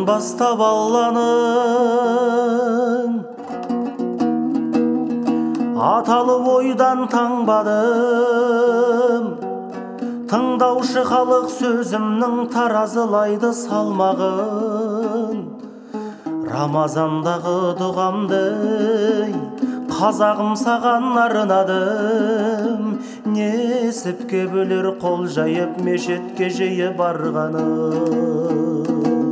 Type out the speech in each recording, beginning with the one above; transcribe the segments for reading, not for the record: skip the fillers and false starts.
бастап Алланың аталы ойдан таңбадым. Тыңдаушы халық сөзімнің таразылайды салмағын. Рамазандағы дұғамды қазағым саған арнадым. Несіпке бөлер қол жайып мешітке жиі барғаным.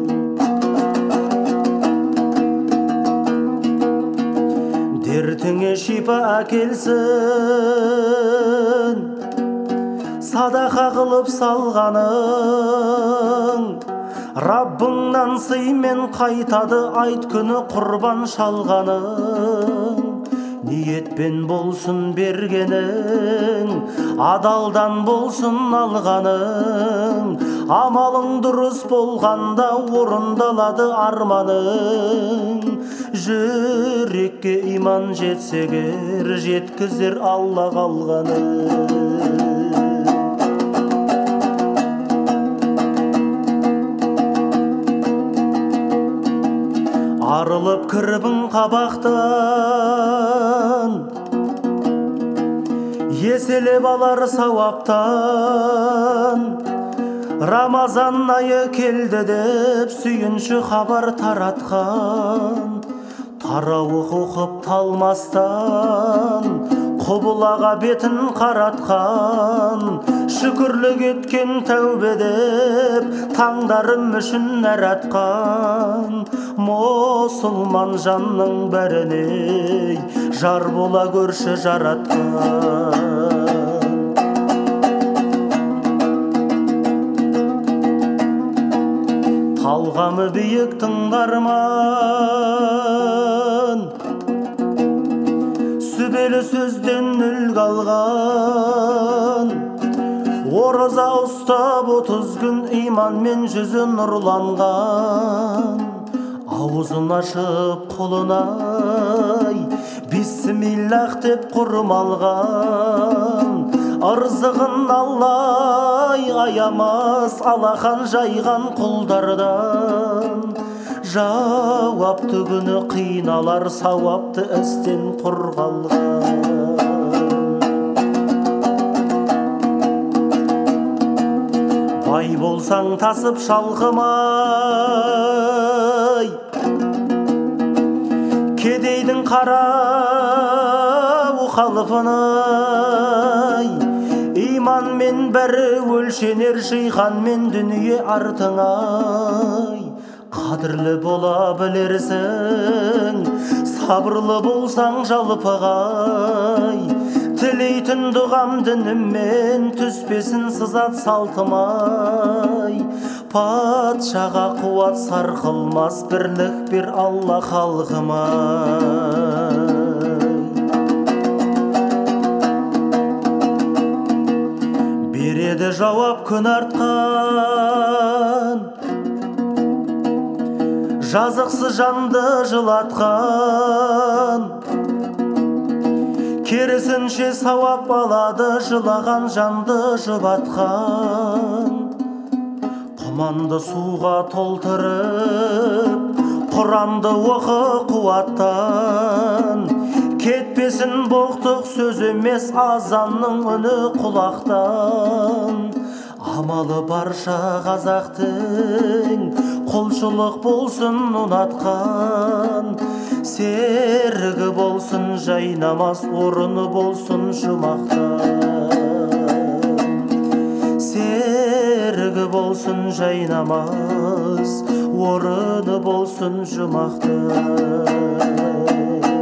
Дертіңе шипа әкелсін, садақа қылып салғаның. Раббыңнан сыймен қайтады айт күні құрбан шалғаның. Ниетпен болсын бергенің, адалдан болсын алғаның. Амалың дұрыс болғанда орындалады арманың. Жүрекке иман жетсегер жеткізер Алла қалғаны. Арылып кірбің қабақтан, еселеп алар сауаптан. Рамазан айы келді деп сүйінші хабар таратқан. Тарауых оқып талмастан құбылаға бетін қаратқан. Шүкірлік еткен тәубе деп таңдарым үшін әратқан. Мұсылман жанның бәріне жар бола көрші жаратқан. Талғамы биік тыңдарман, сүбелі сөзден үлгі алған. Ораза ұстап 30 күн иманмен жүзі нұрланған. Аузын ашып құлынай бисмиллах деп құрмалған. Ырзығын Аллай аямас алахан жайған құлдардан. Жауапты күні қиналар сауапты істен қорғалған. Бай болсаң тасып шалқымай, кедейдің қара қалыпынай. Иманмен бәрі өлшенер жиғанмен дүние артыңай. Қадірлі бола білерсің, сабырлы болсаң жалпығай. Тілейтін дұғам дініммен түспесін сызат салтымай. Патшаға қуат сарқылмас бірлік бер Алла халқыма. Береді жауап күн артқан, жазықсыз жанды жылатқан. Керісінше сауап алады жылаған жанды жұбатқан. Құманды суға толтырып, Құранды оқы қуаттан. Кетпесін боқтық сөз емес азанның үні құлақтан. Амалы барша қазақтың құлшылық болсын ұнатқан. Серігі болсын жайнамаз орыны болсын жұмақтан. Серігі болсын жайнамаз орыны болсын жұмақтан.